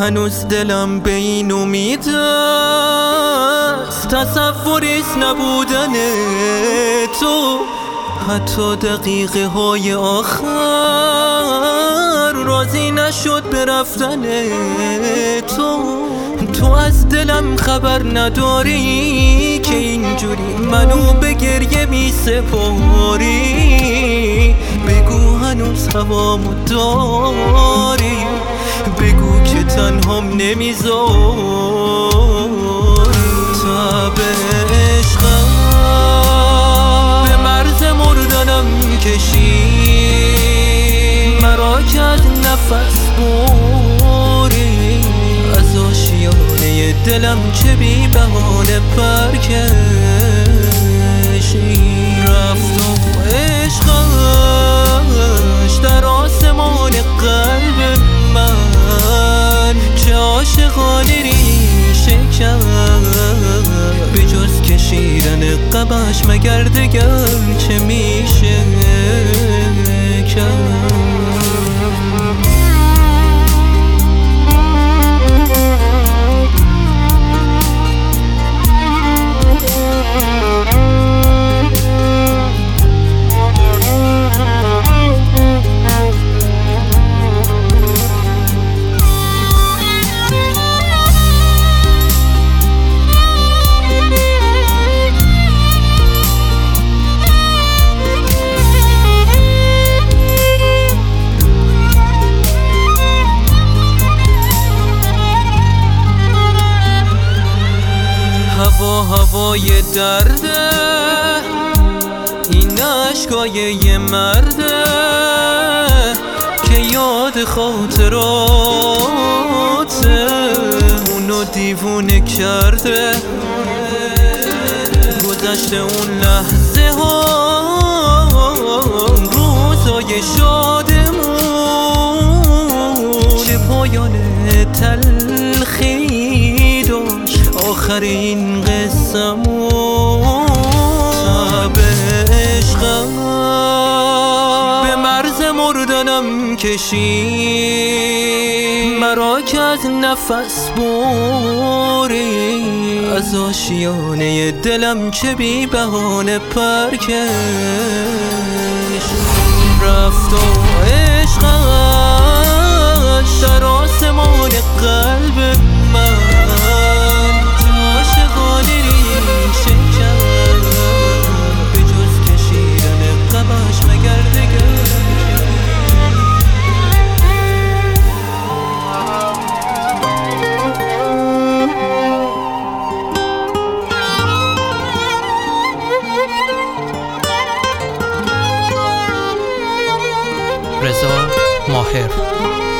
هنوز دلم به این امید است، تصوریست نبودن تو. حتی دقیقه های آخر راضی نشد به رفتن تو از دلم خبر نداری که اینجوری منو به گریه می سپاری. بگو هنوز هوامو داری، بگو که تنهام نمیذاری. تب عشقم به مرز مردنم کشی، مرا که از نفس بری. از آشیانه دلم چه بی بهانه پر کشی. رفت و عشقش در آسمان قلب من چه عاشقانه ریشه کرد. به جز کشیدن غمش مگر دگر چه میشه کرد. هوای درده این عشقای یه مرده که یاد خاطراته اونو دیوونه کرده. گذشته اون لحظه ها روزای شادمون چه پایان تلخی داشت آخر این قصه‌مون. تب عشقم به مرز مردنم کشی، مرا که از نفس بری. از آشیانه دلم چه بی بهانه پر کش. رفت و عشقش در آسمان قلب من رضا ماهر.